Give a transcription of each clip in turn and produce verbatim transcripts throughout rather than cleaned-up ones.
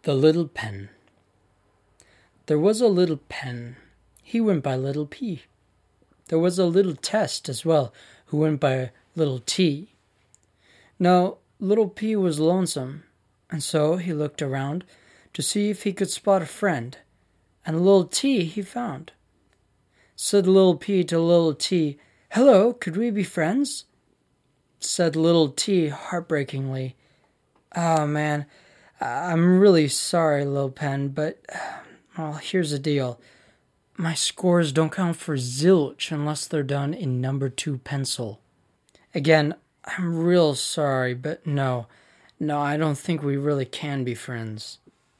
The Little Pen. There was a little pen. He went by Little P. There was a little Test as well, who went by Little T. Now, Little P was lonesome, and so he looked around to see if he could spot a friend, and Little T he found. Said Little P to Little T, "Hello, could we be friends?" Said Little T heartbreakingly, "Oh, man, I'm really sorry, Lil Pen, but, well, here's the deal. My scores don't count for zilch unless they're done in number two pencil. Again, I'm real sorry, but no, no, I don't think we really can be friends."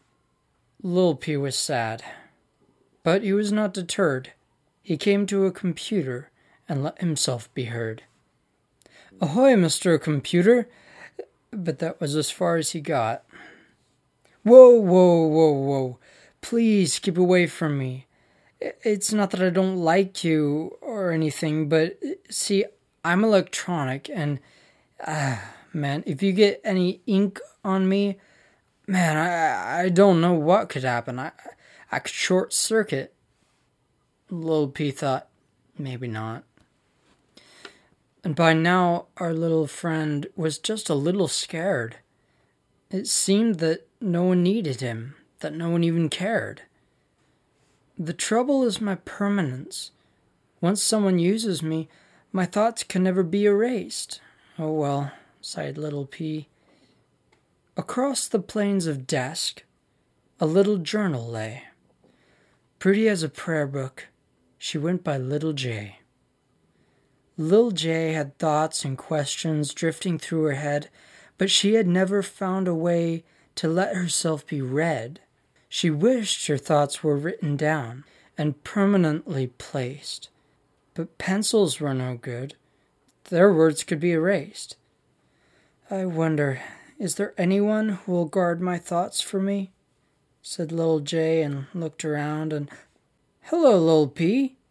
Lil P was sad, but he was not deterred. He came to a computer and let himself be heard. "Ahoy, Mister Computer," but that was as far as he got. "Whoa, whoa, whoa, whoa, please keep away from me. It's not that I don't like you or anything, but see, I'm electronic and, ah, uh, man, if you get any ink on me, man, I I don't know what could happen. I, I could short circuit." Lil P thought, maybe not. And by now, our little friend was just a little scared. It seemed that no one needed him, that no one even cared. The trouble is my permanence. Once someone uses me, my thoughts can never be erased. Oh well, sighed Little P. Across the plains of desk, a little journal lay. Pretty as a prayer book, she went by Little J. Lil J had thoughts and questions drifting through her head, but she had never found a way to let herself be read. She wished her thoughts were written down and permanently placed, but pencils were no good. Their words could be erased. "I wonder, is there anyone who will guard my thoughts for me?" said Lil J and looked around and, "Hello, Lil P.